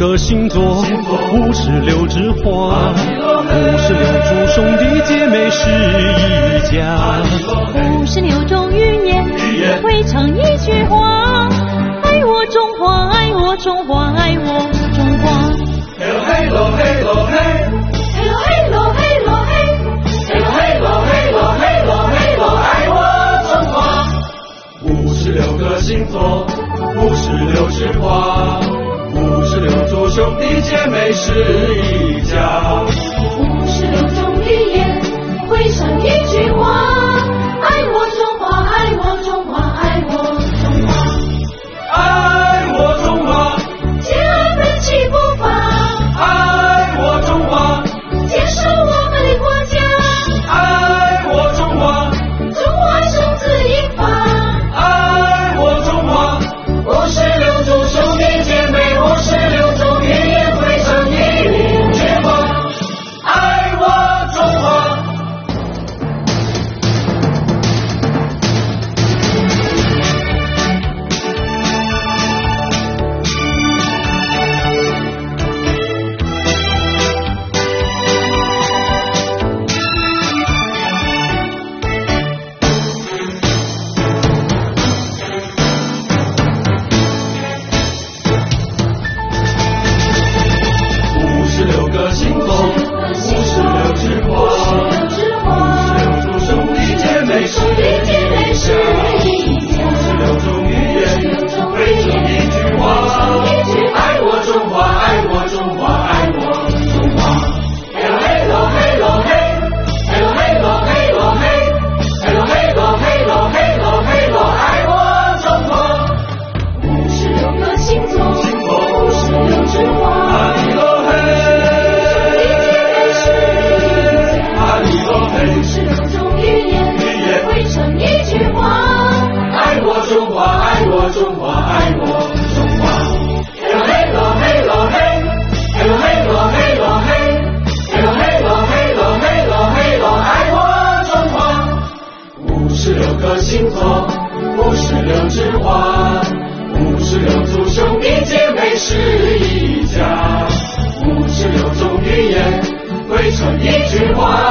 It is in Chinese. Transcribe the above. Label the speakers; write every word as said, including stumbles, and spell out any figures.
Speaker 1: 个星座，五十六枝花，五十六族兄弟姐妹是一家，
Speaker 2: 五十六种语言汇成一句话，爱我中华，爱我中华，爱我中华。
Speaker 3: 嘿喽嘿喽嘿喽嘿，
Speaker 2: 嘿喽嘿喽嘿喽嘿，
Speaker 3: 嘿喽嘿喽嘿喽嘿喽嘿喽，爱我中华。五十六个星座，五十六枝花，五十六族兄弟姐妹是一家，
Speaker 2: 五十六种语言汇成一句话，爱我中华，爱我中华，爱我中华，
Speaker 3: 爱我中华，
Speaker 2: 坚韧起步伐，
Speaker 3: 爱我中华，
Speaker 2: 坚守我们的国家，
Speaker 3: 爱我中华，
Speaker 2: 中华生子英发，
Speaker 3: 爱我中华，
Speaker 2: 五十六族兄弟姐妹，五十六种语言汇成一句话，
Speaker 3: 爱我中华。五十六个星座，五十六枝花，五十六族兄弟姐妹是一家，五十六种语言汇成一句话，爱我中华，爱我中华，爱我中华。嘿喽嘿喽嘿喽嘿，嘿喽嘿喽嘿喽嘿，嘿喽嘿喽嘿喽嘿喽嘿喽，爱我中华。
Speaker 2: 五十六个星座，五十六枝花，
Speaker 3: 阿里喽嘿，阿里喽嘿，
Speaker 2: 五十六种语言汇成一句话，
Speaker 3: 爱我中华，爱我中华，爱我中华。嘿喽嘿喽嘿喽嘿，嘿喽嘿喽嘿喽嘿，嘿喽嘿喽嘿喽嘿喽嘿喽，爱我中华。五十六个星座，五十六枝花，五十六族兄弟姐妹是一家，五十六种语言汇成一句话。